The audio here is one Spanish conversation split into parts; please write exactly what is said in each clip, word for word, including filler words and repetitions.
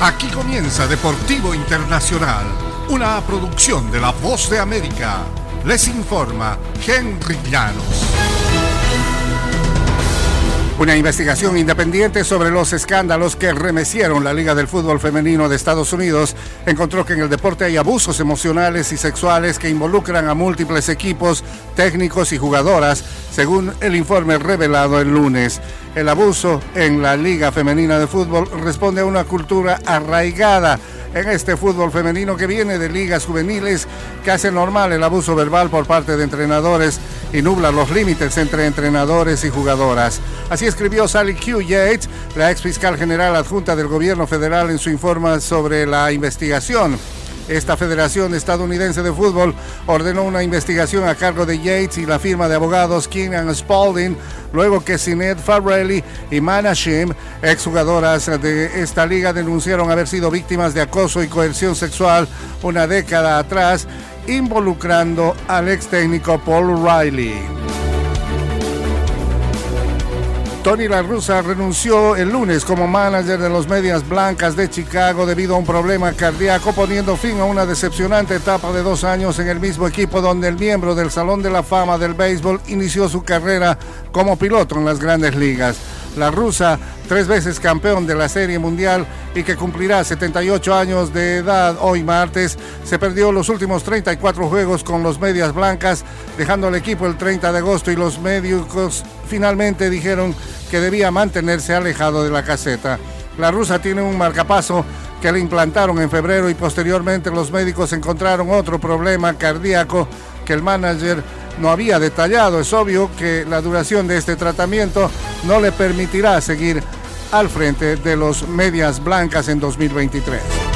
Aquí comienza Deportivo Internacional, una producción de La Voz de América. Les informa Henry Llanos. Una investigación independiente sobre los escándalos que remecieron la Liga del Fútbol Femenino de Estados Unidos encontró que en el deporte hay abusos emocionales y sexuales que involucran a múltiples equipos, técnicos y jugadoras, según el informe revelado el lunes. El abuso en la Liga Femenina de Fútbol responde a una cultura arraigada en este fútbol femenino que viene de ligas juveniles que hace normal el abuso verbal por parte de entrenadores y nubla los límites entre entrenadores y jugadoras. Así escribió Sally Q. Yates, la ex fiscal general adjunta del gobierno federal, en su informe sobre la investigación. Esta Federación Estadounidense de Fútbol ordenó una investigación a cargo de Yates y la firma de abogados King and Spalding, luego que Sinead Farrelly y Mana Shim, exjugadoras de esta liga, denunciaron haber sido víctimas de acoso y coerción sexual una década atrás, involucrando al ex técnico Paul Riley. Tony La Russa renunció el lunes como manager de los Medias Blancas de Chicago debido a un problema cardíaco, poniendo fin a una decepcionante etapa de dos años en el mismo equipo donde el miembro del Salón de la Fama del Béisbol inició su carrera como piloto en las Grandes Ligas. La Russa, tres veces campeón de la Serie Mundial y que cumplirá setenta y ocho años de edad hoy martes, se perdió los últimos treinta y cuatro juegos con los Medias Blancas, dejando al equipo el treinta de agosto, y los médicos finalmente dijeron que debía mantenerse alejado de la caseta. La Russa tiene un marcapaso que le implantaron en febrero y posteriormente los médicos encontraron otro problema cardíaco que el manager no había detallado. Es obvio que la duración de este tratamiento no le permitirá seguir al frente de los Medias Blancas en dos mil veintitrés.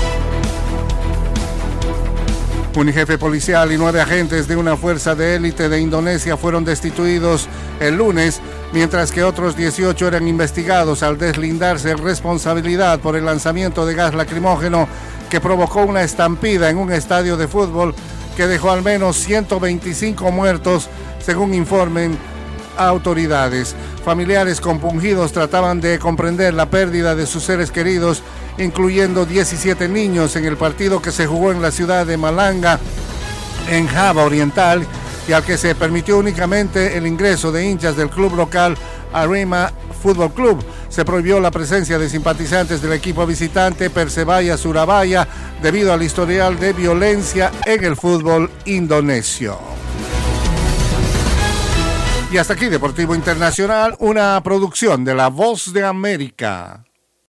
Un jefe policial y nueve agentes de una fuerza de élite de Indonesia fueron destituidos el lunes, mientras que otros dieciocho eran investigados al deslindarse responsabilidad por el lanzamiento de gas lacrimógeno que provocó una estampida en un estadio de fútbol que dejó al menos ciento veinticinco muertos, según informen autoridades. Familiares compungidos trataban de comprender la pérdida de sus seres queridos, incluyendo diecisiete niños, en el partido que se jugó en la ciudad de Malanga, en Java Oriental, y al que se permitió únicamente el ingreso de hinchas del club local Arema Fútbol Club. Se prohibió la presencia de simpatizantes del equipo visitante Persebaya Surabaya debido al historial de violencia en el fútbol indonesio. Y hasta aquí Deportivo Internacional, una producción de La Voz de América.